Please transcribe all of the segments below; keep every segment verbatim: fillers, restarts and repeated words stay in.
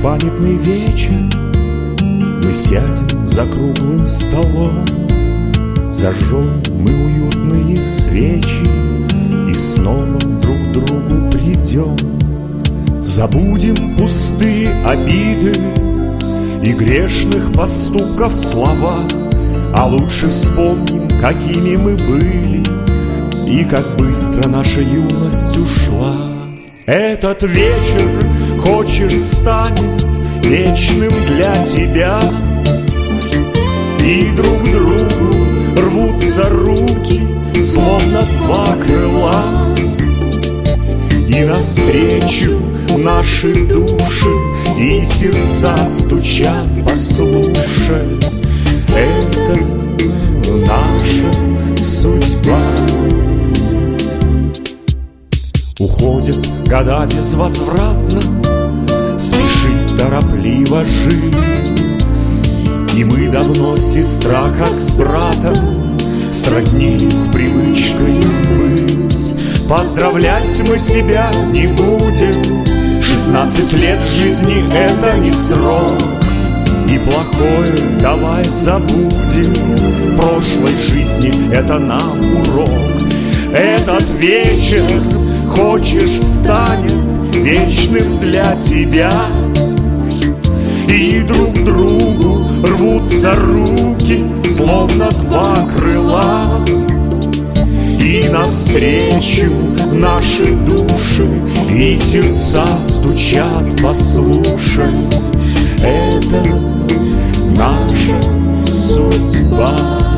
памятный вечер мы сядем за круглым столом, зажжем мы уютные свечи и снова друг к другу придем. Забудем пустые обиды и грешных поступков слова, а лучше вспомним, какими мы были и как быстро наша юность ушла. Этот вечер, хочешь, станет вечным для тебя, и друг к другу рвутся руки, словно два крыла, и навстречу наши души и сердца стучат, послушай, это наша судьба. Уходят года безвозвратно, спешит торопливо жизнь, и мы давно, сестра, как с братом, сроднились привычкой быть. Поздравлять мы себя не будем, шестнадцать лет жизни — это не срок, и плохое давай забудем, в прошлой жизни это нам урок. Этот вечер, хочешь, станет вечным для тебя, и друг к другу рвутся руки, словно два крыла, и навстречу наши души и сердца стучат, послушай, это наша судьба.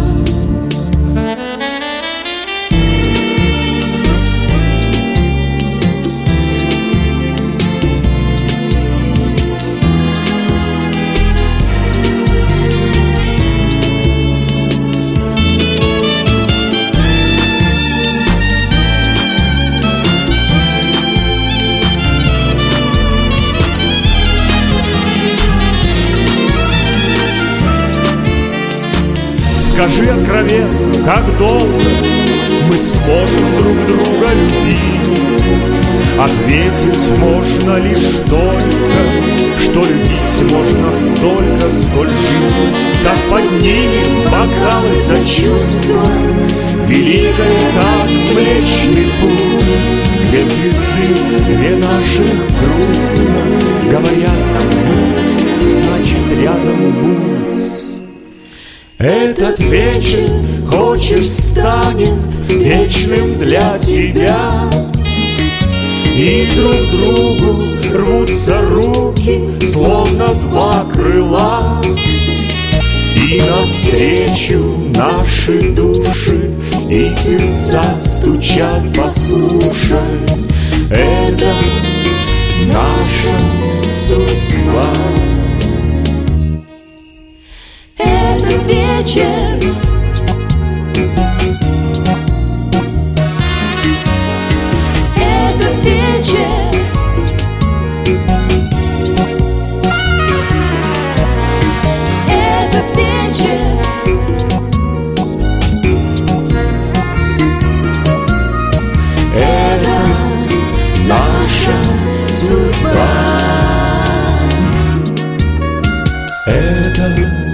Скажи откровенно, как долго мы сможем друг друга любить. Ответить можно лишь только, что любить можно столько, сколь жить. Так поднимем бокалы за чувства, великое, как Млечный Путь, где звезды, где наших грустно говорят нам, значит, рядом будь. Этот вечер, хочешь, станет вечным для тебя, и друг к другу рвутся руки, словно два крыла, и навстречу наши души и сердца стучат, послушай, это наша судьба. Этот вечер, этот вечер, этот вечер, это наша судьба. Это